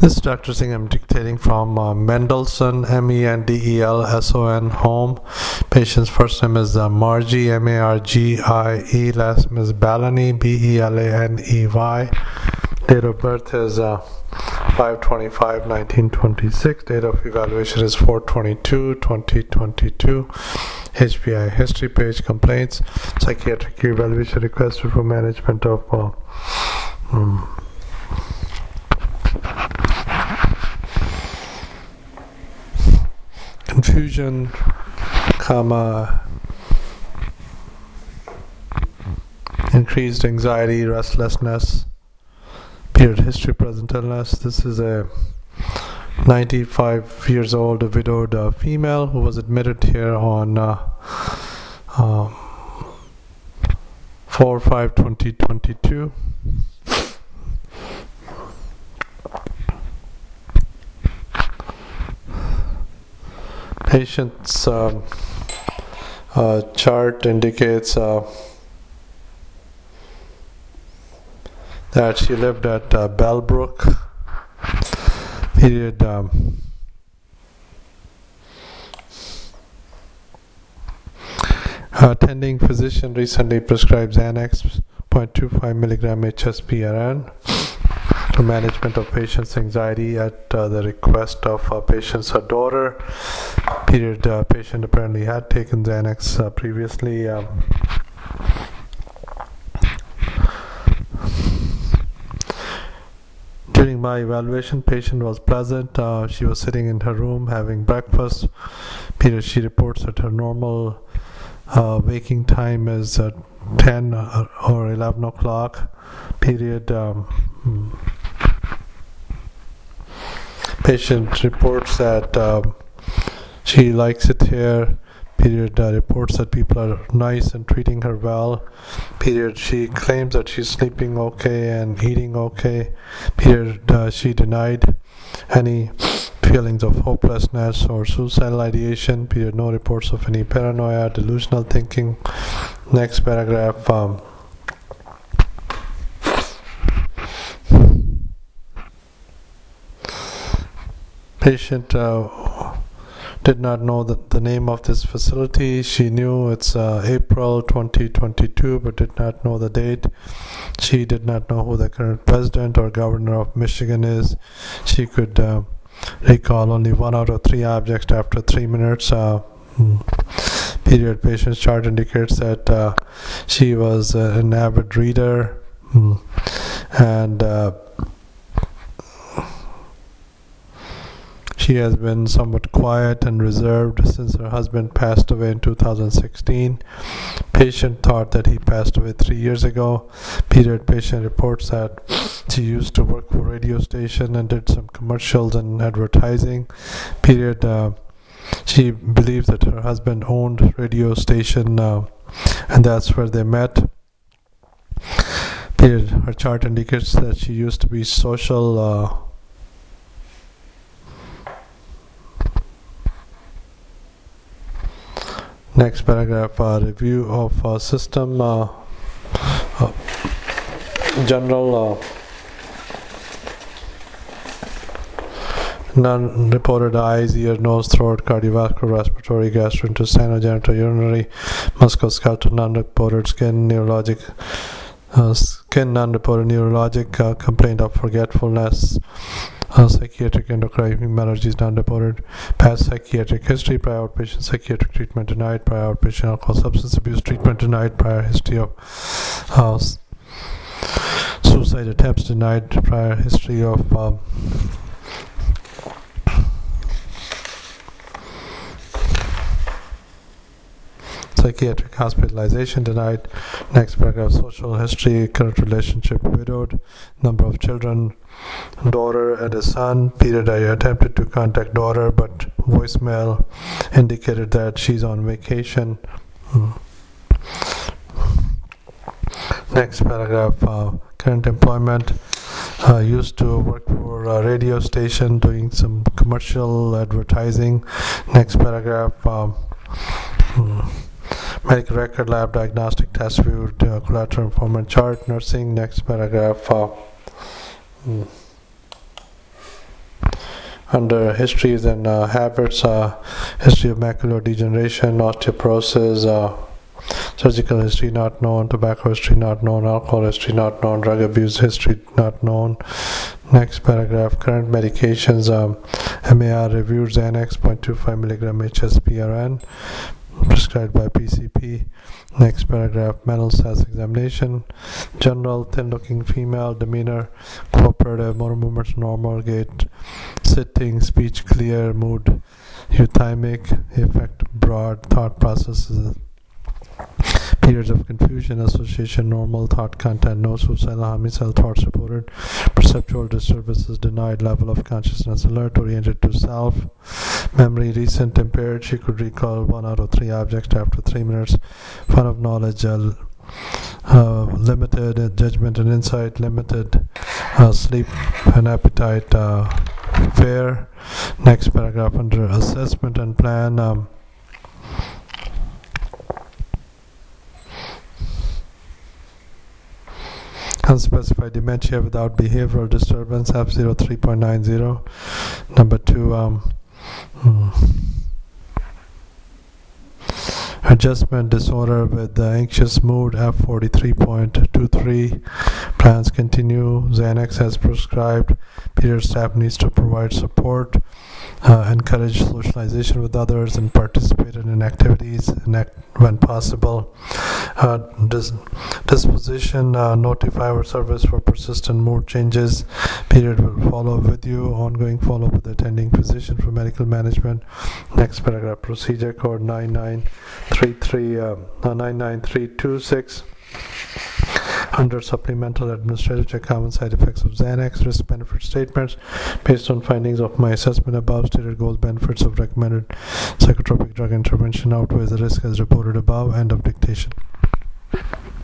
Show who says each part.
Speaker 1: This is Dr. Singh. I'm dictating from Mendelson, Mendelson home. Patient's first name is Margie, Margie. Last name is Balany, Belaney. Date of birth is 5/25/1926. Date of evaluation is 4/22/2022. HPI history page. Complaints. Psychiatric evaluation requested for management of confusion, increased anxiety, restlessness, period history, present illness. This is a 95 years old widowed female who was admitted here on 4/5/2022. Patient's chart indicates that she lived at Bellbrook. Period. Attending physician recently prescribed Xanax 0.25 milligram HSPRN to management of patient's anxiety at the request of patient's daughter. Period. Patient apparently had taken Xanax previously. During my evaluation, patient was pleasant. She was sitting in her room having breakfast. Period. She reports that her normal waking time is 10 or 11 o'clock. Period. Patient reports that she likes it here. Period. Reports that people are nice and treating her well. Period. She claims that she's sleeping okay and eating okay. Period. She denied any feelings of hopelessness or suicidal ideation. Period. No reports of any paranoia, delusional thinking. Next paragraph. Patient did not know the name of this facility. She knew it's April 2022, but did not know the date. She did not know who the current president or governor of Michigan is. She could recall only 1 out of 3 objects after 3 minutes. Period. Patient's chart indicates that she was an avid reader and she has been somewhat quiet and reserved since her husband passed away in 2016. Patient thought that he passed away 3 years ago. Period. Patient reports that she used to work for a radio station and did some commercials and advertising. Period. She believes that her husband owned radio station and that's where they met. Period. Her chart indicates that she used to be social. Next paragraph, review of system, general non-reported eyes, ear, nose, throat, cardiovascular, respiratory, gastrointestinal, genitourinary, musculoskeletal, non-reported skin, neurologic, non-reported neurologic, complaint of forgetfulness, psychiatric endocrine allergies non-reported, past psychiatric history, prior outpatient psychiatric treatment denied, prior outpatient alcohol substance abuse treatment denied, prior history of suicide attempts denied, prior history of psychiatric hospitalization denied. Next paragraph, social history, current relationship, widowed, number of children, daughter and a son. Period. I attempted to contact daughter, but voicemail indicated that she's on vacation. Next paragraph, current employment, used to work for a radio station doing some commercial advertising. Next paragraph, medical record, lab diagnostic test view, collateral informant chart, nursing. Next paragraph, Under histories and habits, history of macular degeneration, osteoporosis, surgical history not known, tobacco history not known, alcohol history not known, drug abuse history not known. Next paragraph, current medications, MAR reviewed Xanax 0.25 milligram HSPRN prescribed by PCP. Next paragraph, mental status examination, general, thin-looking female, demeanor cooperative, motor movements normal, gait sitting, speech clear, mood euthymic, affect broad, thought processes, periods of confusion, association normal, thought content no, suicidal, homicidal thoughts reported, perceptual disturbances denied, level of consciousness alert, oriented to self, memory recent impaired, she could recall 1 out of 3 objects after 3 minutes, fun of knowledge limited, judgment and insight limited, sleep and appetite fair. Next paragraph, under assessment and plan, unspecified dementia without behavioral disturbance, F0 3.90. Number 2, adjustment disorder with anxious mood, F40 3.23. Plans continue, Xanax as prescribed. Period staff needs to provide support, encourage socialization with others, and participate in activities when possible. Disposition, notify our service for persistent mood changes. Period will follow with you, ongoing follow with the attending physician for medical management. Next paragraph, procedure code 99326. Under supplemental administrative check, common side effects of Xanax, risk benefit statements. Based on findings of my assessment above, stated goals benefits of recommended psychotropic drug intervention outweighs the risk as reported above. End of dictation.